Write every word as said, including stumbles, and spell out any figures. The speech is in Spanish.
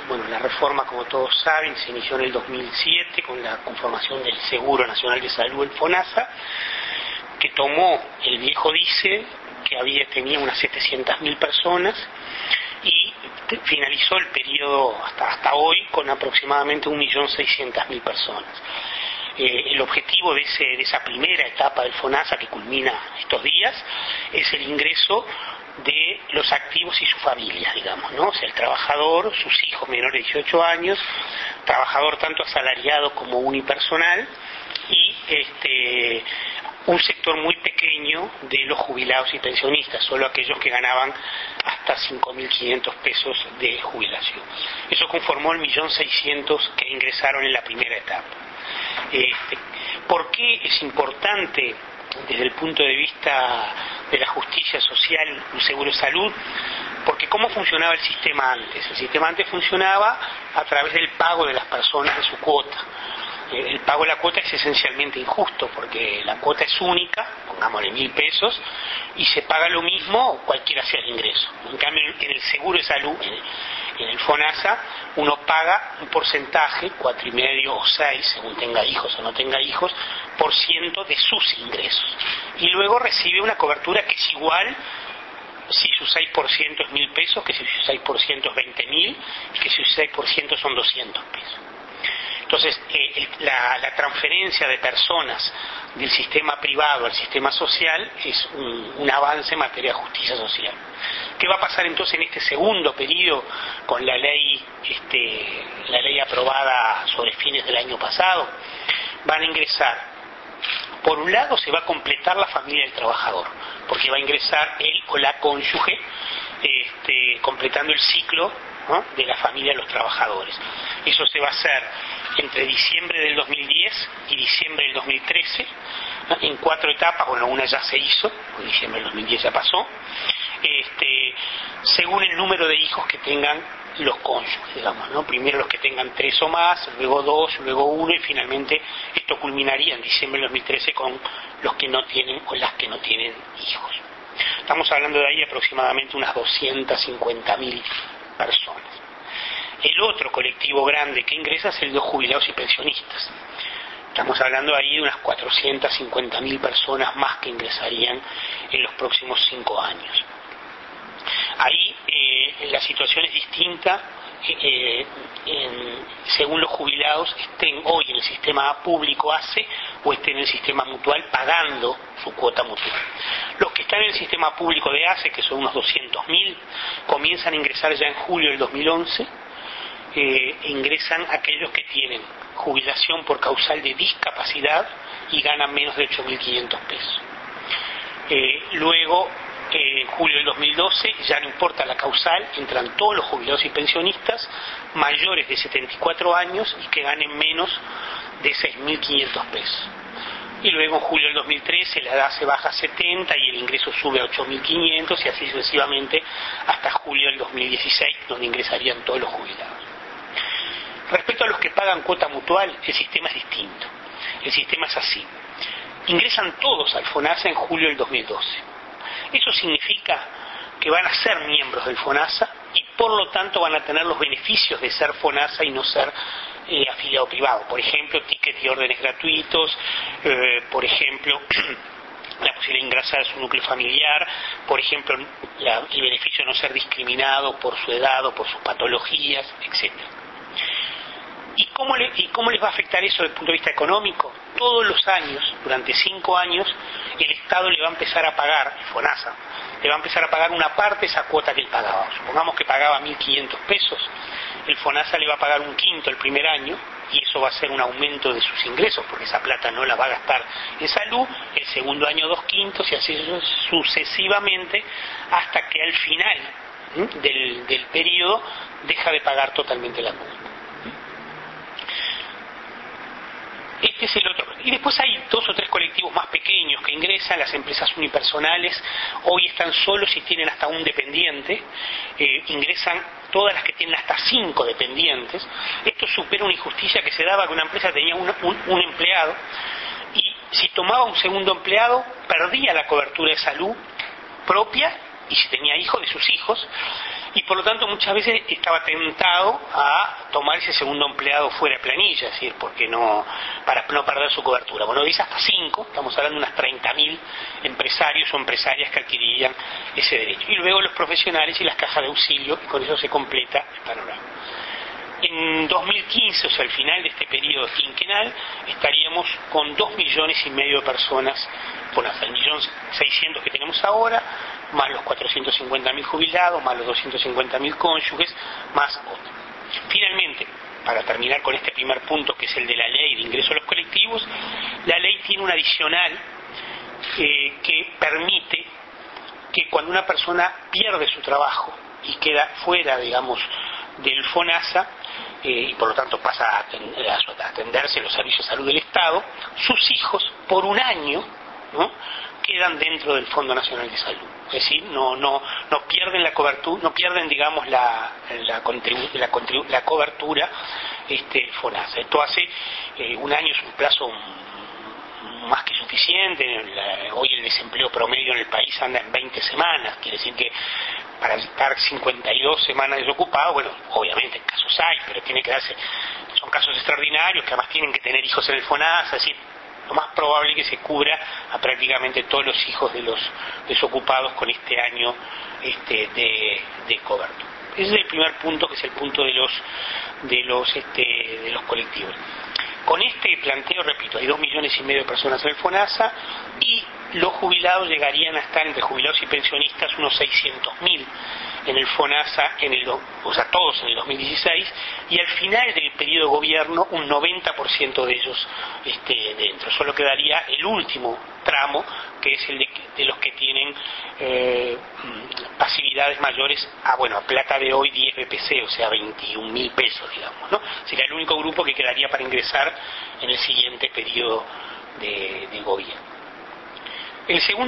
bueno, la reforma, como todos saben, se inició en el dos mil siete con la conformación del Seguro Nacional de Salud, el FONASA, que tomó el viejo dice que había tenía unas setecientas mil personas y finalizó el periodo hasta, hasta hoy con aproximadamente un millón seiscientas mil personas. Eh, el objetivo de, ese, de esa primera etapa del FONASA, que culmina estos días, es el ingreso de los activos y sus familias, digamos, ¿no? O sea, el trabajador, sus hijos menores de dieciocho años, trabajador tanto asalariado como unipersonal, y este un sector muy pequeño de los jubilados y pensionistas, solo aquellos que ganaban hasta cinco mil quinientos pesos de jubilación. Eso conformó el millón seiscientos que ingresaron en la primera etapa. Este, ¿Por qué es importante desde el punto de vista de la justicia social un seguro de salud? Porque ¿cómo funcionaba el sistema antes? El sistema antes funcionaba a través del pago de las personas de su cuota. El pago de la cuota es esencialmente injusto porque la cuota es única, pongámosle mil pesos, y se paga lo mismo cualquiera sea el ingreso. En cambio, en el seguro de salud, en el FONASA, uno paga un porcentaje, cuatro y medio o seis, según tenga hijos o no tenga hijos, por ciento de sus ingresos. Y luego recibe una cobertura que es igual si su seis por ciento es mil pesos, que si su seis por ciento es veinte mil, que si su seis por ciento son doscientos pesos. Entonces, eh, la, la transferencia de personas del sistema privado al sistema social es un, un avance en materia de justicia social. ¿Qué va a pasar entonces en este segundo periodo con la ley, este, la ley aprobada sobre fines del año pasado? Van a ingresar, por un lado se va a completar la familia del trabajador, porque va a ingresar él o la cónyuge, este, completando el ciclo, ¿no?, de la familia de los trabajadores. Eso se va a hacer entre diciembre del dos mil diez y diciembre del dos mil trece, ¿no?, en cuatro etapas. Bueno, una ya se hizo, en diciembre del dos mil diez ya pasó, este, según el número de hijos que tengan los cónyuges, digamos, ¿no? Primero los que tengan tres o más, luego dos, luego uno, y finalmente esto culminaría en diciembre del dos mil trece con los que no tienen o las que no tienen hijos. Estamos hablando de ahí aproximadamente unas doscientas cincuenta mil personas. El otro colectivo grande que ingresa es el de los jubilados y pensionistas. Estamos hablando ahí de unas cuatrocientas cincuenta mil personas más que ingresarían en los próximos cinco años. Ahí eh, la situación es distinta eh, en, según los jubilados estén hoy en el sistema público A C E o estén en el sistema mutual pagando su cuota mutual. Los que están en el sistema público de A C E, que son unos doscientos mil, comienzan a ingresar ya en julio del dos mil once. Eh, ingresan aquellos que tienen jubilación por causal de discapacidad y ganan menos de ocho mil quinientos pesos. Eh, luego, eh, en julio del dos mil doce, ya no importa la causal, entran todos los jubilados y pensionistas mayores de setenta y cuatro años y que ganen menos de seis mil quinientos pesos. Y luego en julio del dos mil trece la edad se baja a setenta y el ingreso sube a ocho mil quinientos y así sucesivamente hasta julio del dos mil dieciséis, donde ingresarían todos los jubilados. Respecto a los que pagan cuota mutual, el sistema es distinto. El sistema es así. Ingresan todos al FONASA en julio del dos mil doce. Eso significa que van a ser miembros del FONASA y por lo tanto van a tener los beneficios de ser FONASA y no ser eh, afiliado privado. Por ejemplo, tickets y órdenes gratuitos, eh, por ejemplo, la posibilidad de ingresar a su núcleo familiar, por ejemplo, la, el beneficio de no ser discriminado por su edad o por sus patologías, etcétera. ¿Y cómo, le, ¿Y cómo les va a afectar eso desde el punto de vista económico? Todos los años, durante cinco años, el Estado le va a empezar a pagar, el FONASA, le va a empezar a pagar una parte de esa cuota que él pagaba. Supongamos que pagaba mil quinientos pesos, el FONASA le va a pagar un quinto el primer año, y eso va a ser un aumento de sus ingresos, porque esa plata no la va a gastar en salud, el segundo año dos quintos, y así sucesivamente, hasta que al final ¿sí? del, del periodo deja de pagar totalmente la cuota. Este es el otro. Y después hay dos o tres colectivos más pequeños que ingresan. Las empresas unipersonales hoy están solos y tienen hasta un dependiente. Eh, ingresan todas las que tienen hasta cinco dependientes. Esto supera una injusticia que se daba que una empresa tenía un, un, un empleado y si tomaba un segundo empleado perdía la cobertura de salud propia y si tenía hijos de sus hijos y por lo tanto muchas veces estaba tentado a tomar ese segundo empleado fuera de planilla, es decir, porque no, para no perder su cobertura. Bueno, dice hasta cinco, estamos hablando de unas treinta mil empresarios o empresarias que adquirirían ese derecho. Y luego los profesionales y las cajas de auxilio, y con eso se completa el panorama. En dos mil quince, o sea, al final de este periodo quinquenal, estaríamos con dos millones y medio de personas FONASA, el millón seiscientos que tenemos ahora, más los cuatrocientos cincuenta mil jubilados, más los doscientos cincuenta mil cónyuges, más otros. Finalmente, para terminar con este primer punto, que es el de la ley de ingreso a los colectivos, la ley tiene un adicional eh, que permite que cuando una persona pierde su trabajo y queda fuera, digamos, del FONASA, eh, y por lo tanto pasa a, atender, a atenderse en los servicios de salud del Estado, sus hijos, por un año, ¿no?, quedan dentro del Fondo Nacional de Salud. Es decir, no no no pierden la cobertura, no pierden, digamos, la la, contribu la, contribu la cobertura este FONASA. Esto hace eh, un año, es un plazo más que suficiente. La, hoy el desempleo promedio en el país anda en veinte semanas, quiere decir que para estar cincuenta y dos semanas desocupado, bueno, obviamente casos hay, pero tiene que darse, son casos extraordinarios que además tienen que tener hijos en el FONASA, es decir, lo más probable es que se cubra a prácticamente todos los hijos de los desocupados con este año este, de, de cobertura. Ese es el primer punto, que es el punto de los de los este, de los colectivos. Con este planteo, repito, hay dos millones y medio de personas en el FONASA y los jubilados llegarían a estar, entre jubilados y pensionistas, unos seiscientos mil en el FONASA, en el, o sea, todos en el dos mil dieciséis, y al final del periodo de gobierno un noventa por ciento de ellos este, dentro. Solo quedaría el último tramo, que es el de, de los que tienen eh, pasividades mayores a, bueno, a plata de hoy diez B P C, o sea, veintiún mil pesos, digamos, ¿no? Sería el único grupo que quedaría para ingresar en el siguiente periodo de, de gobierno. El segundo